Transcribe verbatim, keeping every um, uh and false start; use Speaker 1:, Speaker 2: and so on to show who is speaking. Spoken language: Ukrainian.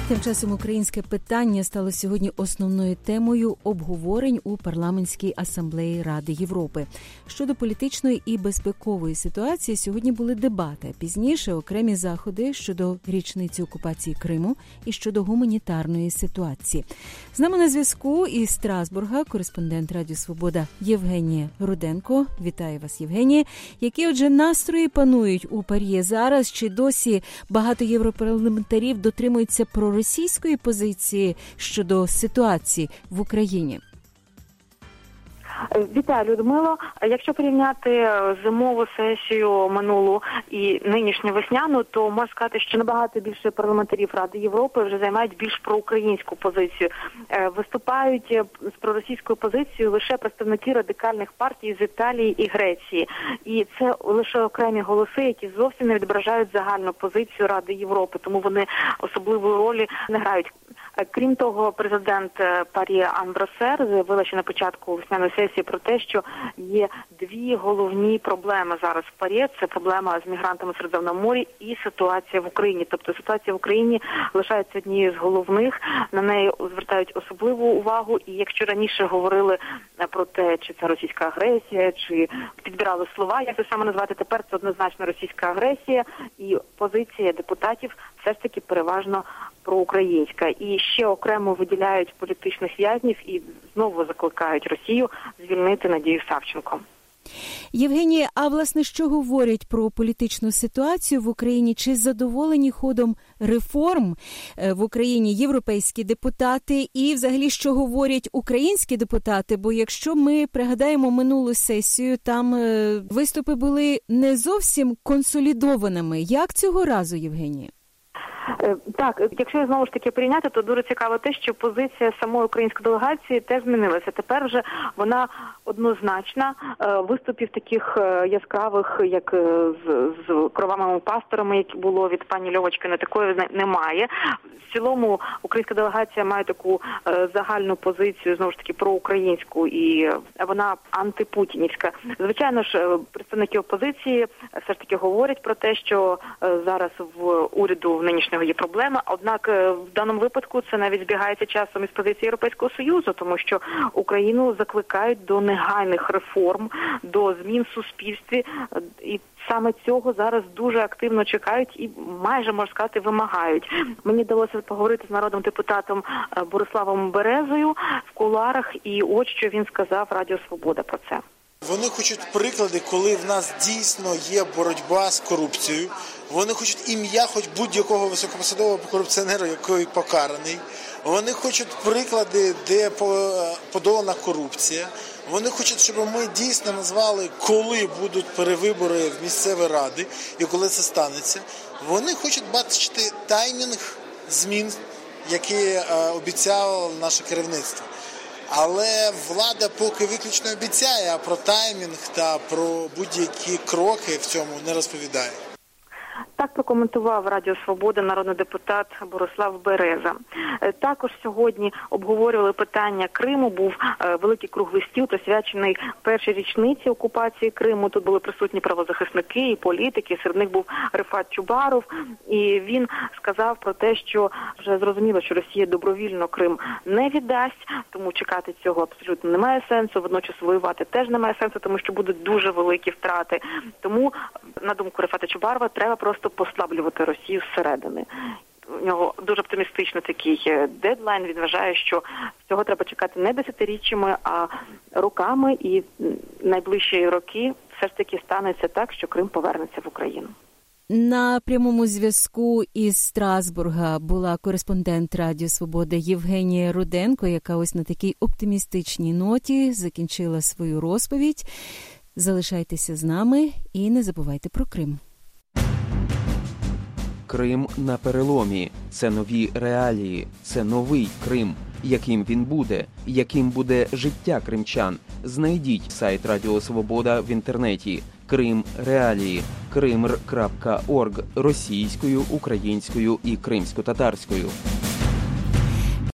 Speaker 1: Тим часом українське питання стало сьогодні основною темою обговорень у парламентській асамблеї Ради Європи. Щодо політичної і безпекової ситуації сьогодні були дебати, а пізніше окремі заходи щодо річниці окупації Криму і щодо гуманітарної ситуації. З нами на зв'язку із Страсбурга кореспондент Радіо Свобода Євгенія Руденко. Вітаю вас, Євгенія. Які, отже, настрої панують у ПАРЄ зараз? Чи досі багато європарламентарів дотримуються про російської позиції щодо ситуації в Україні?
Speaker 2: Вітаю, Людмило. Якщо порівняти зимову сесію минулу і нинішню весняну, то можна сказати, що набагато більше парламентарів Ради Європи вже займають більш проукраїнську позицію. Виступають з проросійською позицією лише представники радикальних партій з Італії і Греції. І це лише окремі голоси, які зовсім не відображають загальну позицію Ради Європи, тому вони особливої ролі не грають. Крім того, президент ПАРЄ Ан Броссер заявила ще на початку весняної сесії про те, що є дві головні проблеми зараз в ПАРЄ. Це проблема з мігрантами в Середземному морі і ситуація в Україні. Тобто ситуація в Україні лишається однією з головних, на неї звертають особливу увагу. І якщо раніше говорили про те, чи це російська агресія, чи підбирали слова, як це саме назвати, тепер це однозначно російська агресія. І позиція депутатів все ж таки переважно проукраїнська. І ще окремо виділяють політичних в'язнів і знову закликають Росію звільнити Надію Савченко.
Speaker 1: Євгенія, а власне що говорять про політичну ситуацію в Україні? Чи задоволені ходом реформ в Україні європейські депутати? І взагалі, що говорять українські депутати? Бо якщо ми пригадаємо минулу сесію, там виступи були не зовсім консолідованими. Як цього разу, Євгенія?
Speaker 2: Так, якщо знову ж таки порівняти, то дуже цікаво те, що позиція самої української делегації теж змінилася. Тепер вже вона однозначна. Виступів таких яскравих, як з, з кровавими пасторами, які було від пані Льовочкіної, такої немає. В цілому українська делегація має таку загальну позицію, знову ж таки, проукраїнську, і вона антипутінівська. Звичайно ж, представники опозиції все ж таки говорять про те, що зараз в уряду в нинішнього є проблема, однак в даному випадку це навіть збігається часом із позиції Європейського Союзу, тому що Україну закликають до негайних реформ, до змін в суспільстві, і саме цього зараз дуже активно чекають і майже, можна сказати, вимагають. Мені вдалося поговорити з народним депутатом Бориславом Березою в кулуарах, і от що він сказав Радіо Свобода про це.
Speaker 3: Вони хочуть приклади, коли в нас дійсно є боротьба з корупцією. Вони хочуть ім'я хоч будь-якого високопосадового корупціонера, який покараний. Вони хочуть приклади, де подолана корупція. Вони хочуть, щоб ми дійсно назвали, коли будуть перевибори в місцеві ради і коли це станеться. Вони хочуть бачити таймінг змін, які обіцяло наше керівництво. Але влада поки виключно обіцяє, а про таймінг та про будь-які кроки в цьому не розповідає.
Speaker 2: Так прокоментував Радіо Свобода народний депутат Борислав Береза. Також сьогодні обговорювали питання Криму. Був великий круглий стіл, присвячений першій річниці окупації Криму. Тут були присутні правозахисники і політики, серед них був Рефат Чубаров. І він сказав про те, що вже зрозуміло, що Росія добровільно Крим не віддасть, тому чекати цього абсолютно немає сенсу. Водночас воювати теж немає сенсу, тому що будуть дуже великі втрати. Тому, на думку Рефата Чубарова, треба просто послаблювати Росію зсередини. У нього дуже оптимістичний такий дедлайн. Він вважає, що цього треба чекати не десятиріччями, а роками, і найближчі роки все ж таки станеться так, що Крим повернеться в Україну.
Speaker 1: На прямому зв'язку із Страсбурга була кореспондент Радіо Свобода Євгенія Руденко, яка ось на такій оптимістичній ноті закінчила свою розповідь. Залишайтеся з нами і не забувайте про Крим.
Speaker 4: Крим на переломі. Це нові реалії. Це новий Крим. Яким він буде? Яким буде життя кримчан? Знайдіть сайт Радіо Свобода в інтернеті. Крим реалії. кримр крапка орг російською, українською і кримсько-татарською.